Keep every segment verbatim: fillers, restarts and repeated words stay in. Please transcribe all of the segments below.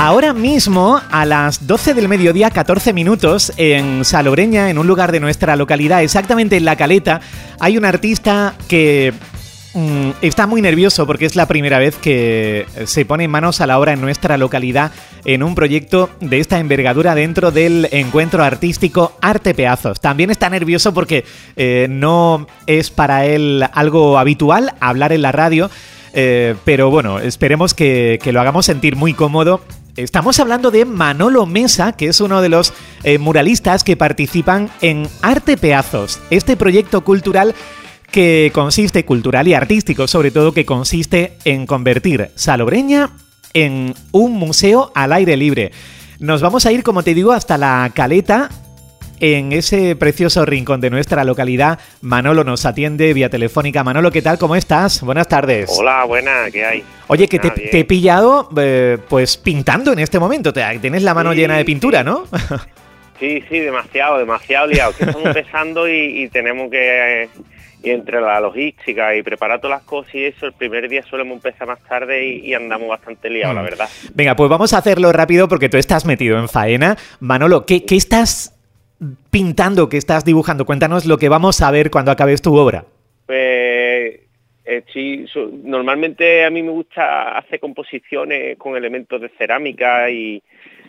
Ahora mismo, a las doce del mediodía, catorce minutos, en Salobreña, en un lugar de nuestra localidad, exactamente en La Caleta, hay un artista que mmm, está muy nervioso porque es la primera vez que se pone manos a la obra en nuestra localidad en un proyecto de esta envergadura dentro del encuentro artístico Arte Peazos. También está nervioso porque eh, no es para él algo habitual hablar en la radio, eh, pero bueno, esperemos que, que lo hagamos sentir muy cómodo. Estamos hablando de Manolo Mesa, que es uno de los eh, muralistas que participan en Arte Peazos, este proyecto cultural que consiste, cultural y artístico sobre todo, que consiste en convertir Salobreña en un museo al aire libre. Nos vamos a ir, como te digo, hasta La Caleta. En ese precioso rincón de nuestra localidad, Manolo nos atiende vía telefónica. Manolo, ¿qué tal? ¿Cómo estás? Buenas tardes. Hola, buenas, ¿qué hay? Oye, que Nada, te, te he pillado eh, pues pintando en este momento. Te, tienes la mano sí, llena de pintura, ¿no? Sí, sí, demasiado, demasiado liado. Que estamos empezando y, y tenemos que... Eh, y entre la logística y preparar todas las cosas y eso, el primer día solemos empezar más tarde y, y andamos bastante liados, mm. la verdad. Venga, pues vamos a hacerlo rápido porque tú estás metido en faena. Manolo, ¿qué, qué estás pintando, qué estás dibujando? Cuéntanos lo que vamos a ver cuando acabes tu obra. Pues eh, sí, so, normalmente a mí me gusta hacer composiciones con elementos de cerámica y,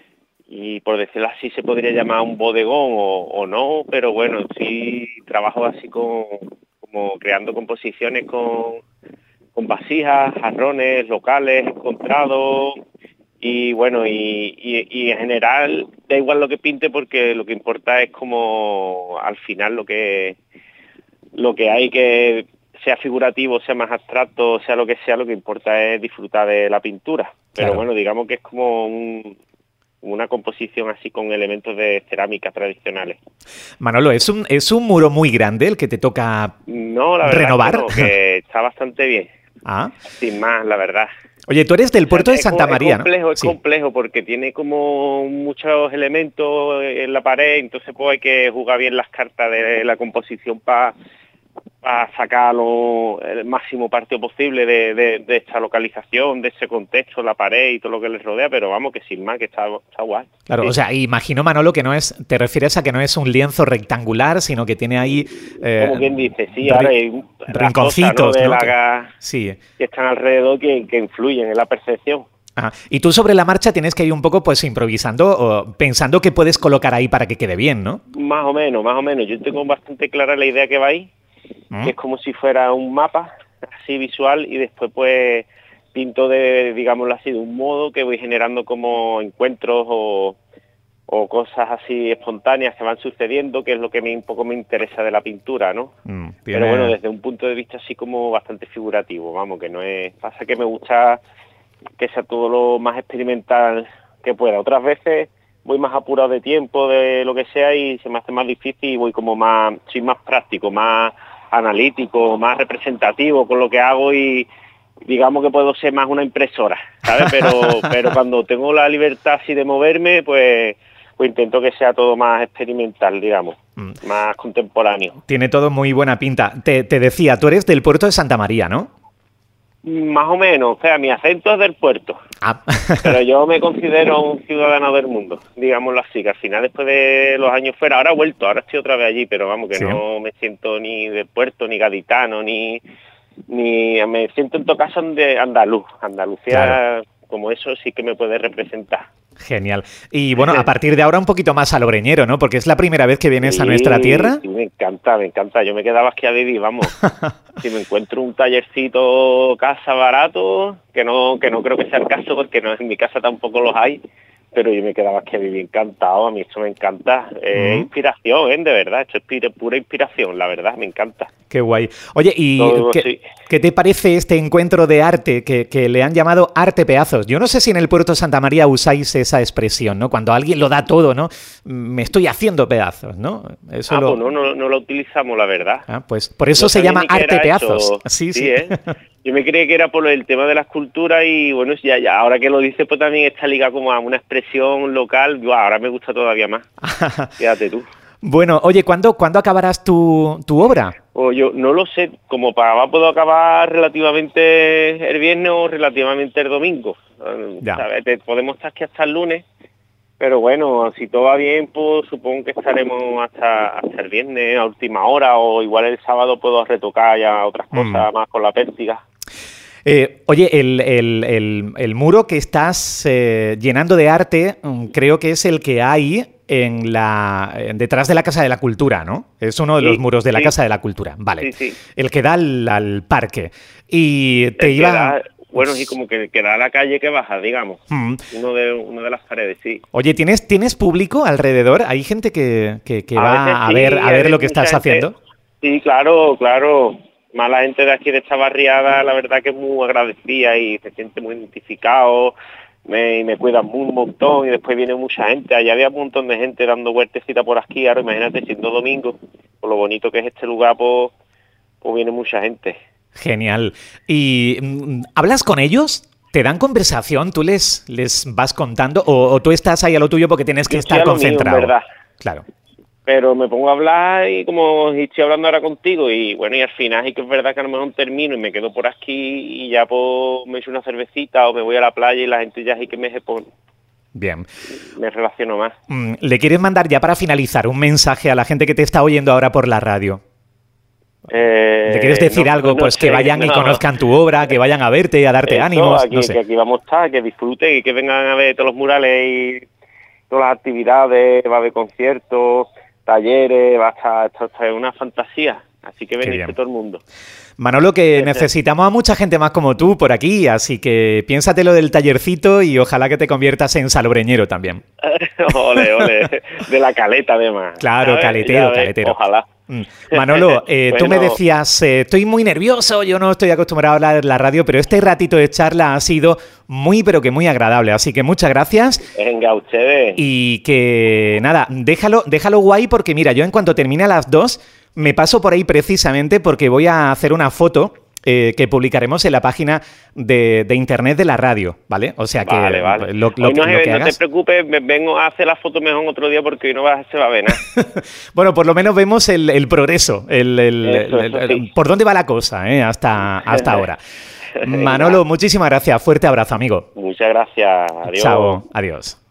y por decirlo así se podría llamar un bodegón o, o no, pero bueno, sí trabajo así con como creando composiciones con, con vasijas, jarrones locales encontrados. Y bueno, y, y, y en general da igual lo que pinte porque lo que importa es como al final lo que lo que hay, que sea figurativo, sea más abstracto, sea lo que sea, lo que importa es disfrutar de la pintura. Pero claro, bueno, digamos que es como un, una composición así con elementos de cerámica tradicionales. Manolo, ¿es un, es un muro muy grande el que te toca no, la verdad renovar? Que, no, que está bastante bien. ¿Ah? Sin más, la verdad. Oye, tú eres del puerto o sea, de Santa es, María, es complejo, ¿no? Es sí. complejo porque tiene como muchos elementos en la pared, entonces pues hay que jugar bien las cartas de la composición para pa sacar lo, el máximo partido posible de, de, de esta localización, de ese contexto, la pared y todo lo que les rodea, pero vamos, que sin más, que está, está guay. Claro, sí. O sea, imagino, Manolo, que no es, te refieres a que no es un lienzo rectangular, sino que tiene ahí... Eh, como quien dice, sí, ahora hay rinconcitos, cosas, ¿no? ¿no? De la, sí. que están alrededor que, que influyen en la percepción. Ajá. Y tú sobre la marcha tienes que ir un poco pues improvisando o pensando que puedes colocar ahí para que quede bien, ¿no? Más o menos, más o menos. Yo tengo bastante clara la idea que va ahí, ¿Mm? que es como si fuera un mapa así visual y después pues pinto de, digámoslo así, de un modo que voy generando como encuentros o, o cosas así espontáneas que van sucediendo, que es lo que me, un poco me interesa de la pintura, ¿no? Mm, Pero bueno, desde un punto de vista así como bastante figurativo, vamos, que no es... Pasa que me gusta que sea todo lo más experimental que pueda. Otras veces voy más apurado de tiempo, de lo que sea, y se me hace más difícil y voy como más, soy más práctico, más analítico, más representativo con lo que hago y digamos que puedo ser más una impresora, ¿sabes? Pero, pero cuando tengo la libertad así de moverme, pues, pues intento que sea todo más experimental, digamos, mm. más contemporáneo. Tiene todo muy buena pinta. Te, te decía, tú eres del puerto de Santa María, ¿no? Más o menos, o sea, mi acento es del puerto, ah. pero yo me considero un ciudadano del mundo, digámoslo así, que al final después de los años fuera, ahora he vuelto, ahora estoy otra vez allí, pero vamos, que sí. no me siento ni del puerto, ni gaditano, ni, ni me siento en todo caso de andaluz, Andalucía, claro. Como eso sí que me puede representar. Genial. Y bueno, a partir de ahora un poquito más salobreñero, ¿no? Porque es la primera vez que vienes sí, a nuestra tierra. Sí, me encanta, me encanta. Yo me quedaba aquí a vivir, vamos. Si me encuentro un tallercito casa barato, que no que no creo que sea el caso porque no, en mi casa tampoco los hay, pero yo me quedaba aquí a vivir encantado. A mí eso me encanta. Es mm. inspiración, ¿eh? De verdad. Esto es pura inspiración, la verdad, me encanta. Qué guay. Oye, ¿y Todo, qué, sí. qué te parece este encuentro de arte que, que le han llamado Arte Peazos? Yo no sé si en el puerto de Santa María usáis esa expresión, ¿no? Cuando alguien lo da todo, ¿no? Me estoy haciendo pedazos, ¿no? Eso ah, lo... pues no, no, no lo utilizamos, la verdad. Ah, pues por eso no se llama Arte Peazos. Eso. Sí, sí. sí. ¿eh? Yo me creía que era por el tema de la escultura y bueno, ya, ya ahora que lo dices, pues también está ligado como a una expresión local. Yo, ahora me gusta todavía más. Fíjate tú. Bueno, oye, ¿cuándo, ¿cuándo acabarás tu, tu obra? O yo no lo sé, como para puedo acabar relativamente el viernes o relativamente el domingo. Ya. ¿Sabes? Te- Podemos estar aquí hasta el lunes, pero bueno, si todo va bien, pues supongo que estaremos hasta, hasta el viernes a última hora, o igual el sábado puedo retocar ya otras cosas Mm. más con la pértiga. Eh, oye, el, el- el- el muro que estás eh, llenando de arte, mm, creo que es el que hay en la en- detrás de la Casa de la Cultura, ¿no? Es uno de los Sí, muros de la sí. Casa de la Cultura, vale. Sí, sí. El que da al, al parque. Y te El que iba... da- bueno, sí, como que, que da a la calle que baja, digamos. Mm. Uno de, uno de las paredes, sí. Oye, ¿tienes, ¿tienes público alrededor? ¿Hay gente que, que- que A va veces a sí, ver, a hay ver lo que mucha estás gente. haciendo? Sí, claro, claro. Más la gente de aquí de esta barriada, la verdad que es muy agradecida y se siente muy identificado, me, y me cuidan un montón, y después viene mucha gente. Allá había un montón de gente dando vueltecita por aquí, ahora imagínate siendo domingo, por lo bonito que es este lugar, pues, pues viene mucha gente. Genial. ¿Y mm, hablas con ellos? ¿Te dan conversación? ¿Tú les, les vas contando? ¿O, o tú estás ahí a lo tuyo porque tienes que Yo estar estoy a lo mío, en concentrado? verdad. Claro. Pero me pongo a hablar y como estoy hablando ahora contigo, y bueno, y al final sí que es verdad que a lo mejor termino y me quedo por aquí y ya pues me echo una cervecita o me voy a la playa y la gente ya sí que me, pues, Bien. me relaciono más. Mm, ¿Le quieres mandar ya para finalizar un mensaje a la gente que te está oyendo ahora por la radio? Eh, ¿Le quieres decir no, algo? no Pues sé, que vayan y no. conozcan tu obra, que vayan a verte, a darte Eso, ánimos, aquí, no que sé. aquí vamos a estar, que disfruten y que vengan a ver todos los murales y todas las actividades, va a haber conciertos, talleres, va a estar, esto está una fantasía, así que Qué venirse bien. todo el mundo. Manolo, que necesitamos a mucha gente más como tú por aquí, así que piénsate lo del tallercito y ojalá que te conviertas en salobreñero también. Ole, ole, de la caleta además. Claro, ¿sabes? caletero, Ya ves, caletero. Ojalá. Mm. Manolo, eh, tú me Bueno. decías, eh, estoy muy nervioso, yo no estoy acostumbrado a hablar en la radio, pero este ratito de charla ha sido muy, pero que muy agradable, así que muchas gracias. Venga, ustedes. Y que nada, déjalo, déjalo guay porque mira, yo en cuanto termine a las dos me paso por ahí precisamente porque voy a hacer una foto eh, que publicaremos en la página de, de internet de la radio, ¿vale? O sea que Vale, vale. lo, lo- Hoy no, lo es- que no te hagas... preocupes, me- vengo a hacer la foto mejor otro día porque hoy no va, se va a ver nada. Bueno, por lo menos vemos el, el progreso, el, el- Eso, el- eso el- sí. por dónde va la cosa, ¿eh? hasta, hasta ahora. Manolo, muchísimas gracias, fuerte abrazo, amigo. Muchas gracias. Adiós. Chao, adiós.